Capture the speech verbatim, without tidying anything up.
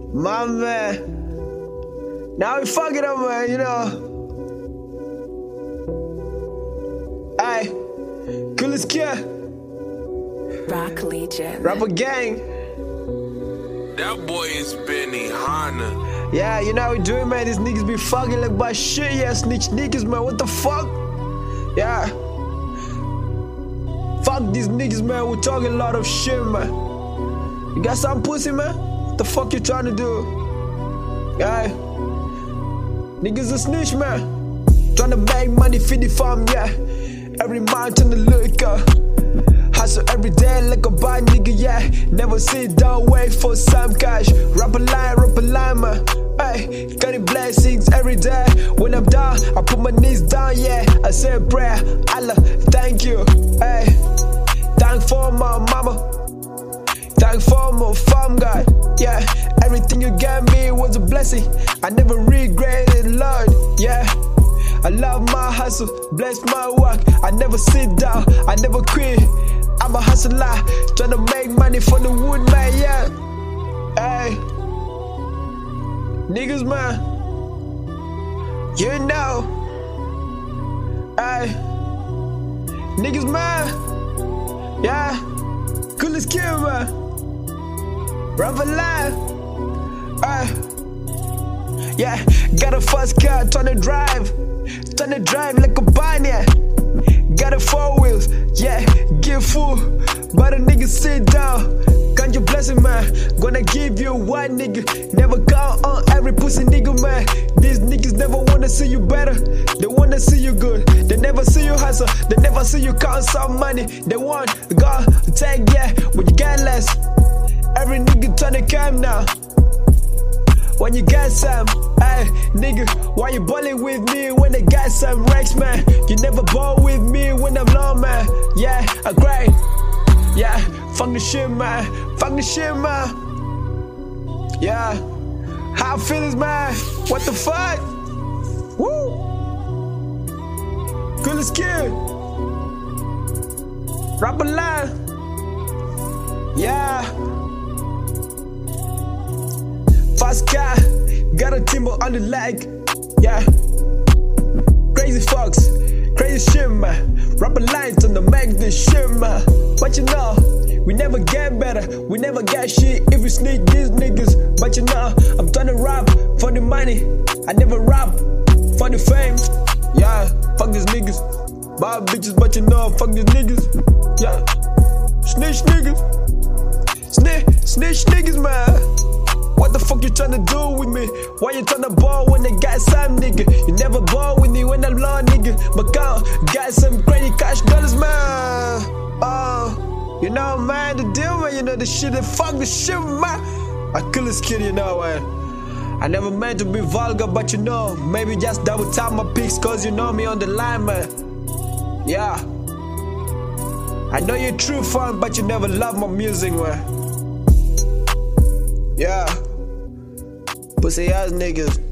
My man. Now we fuck it up, man, you know. Aye. Coolest kid. Rock Legion. Rapper gang. That boy is Benny Hanna. Yeah, you know how we do it, man. These niggas be fucking like by shit, yeah. Snitch niggas, man. What the fuck? Yeah. Fuck these niggas, man. We're talking a lot of shit, man. You got some pussy, man? What the fuck you trying to do? Yeah. Niggas a snitch, man. Trying to make money for the farm, yeah. Every month in the liquor. Hustle every day like a bad nigga, yeah. Never sit down, wait for some cash. Rap a line, rap a line, man. Hey, got the blessings every day. When I'm down, I put my knees down, yeah. I say a prayer, Allah, thank you. Hey, thank for my mama. Thank for my farm guy, yeah. Everything you gave me was a blessing. I never regretted, Lord, yeah. I love my hustle, bless my work. I never sit down, I never quit. I'm a hustler, tryna make money for the wood, man, yeah. Hey, niggas, man, you know. Hey, niggas, man, yeah. Coolest kid, man. Rap alive, hey. Yeah, got a fast car, tryna drive. Tryna drive like a pioneer. Got a four wheels, yeah, get full. But a nigga sit down. Count your blessing, man. Gonna give you one nigga. Never count on every pussy nigga, man. These niggas never wanna see you better. They wanna see you good. They never see you hustle. They never see you count some money. They want God take, yeah, when you get less. Every nigga tryna come now. When you got some, hey, nigga, why you ballin' with me when they got some racks, man? You never ball with me when I'm low, man. Yeah, I grind. Yeah, fuck the shit, man. Fuck the shit, man. Yeah, how I feel is, man. What the fuck? Woo! Coolest kid. Rap a line. Yeah. Fast car, got a timber on the leg, yeah. Crazy fucks, crazy shit, man. Rapper lines on the make this shit, man. But you know, we never get better, we never get shit if we sneak these niggas. But you know, I'm tryna rap for the money, I never rap for the fame. Yeah, fuck these niggas, bad bitches, but you know, fuck these niggas. Yeah, snitch niggas, snitch, snitch niggas, man. What the fuck you tryna do with me? Why you tryna ball when they got some nigga? You never ball with me when I'm low, nigga. But God got some crazy cash dollars, man. Oh, you know, man, the deal, man. You know the shit, the fuck the shit, man. I coolest kid, you know, man. I never meant to be vulgar, but you know, maybe just double tap my pics, cause you know me on the line, man. Yeah. I know you're true fan, but you never love my music, man. Yeah. Pussy ass niggas.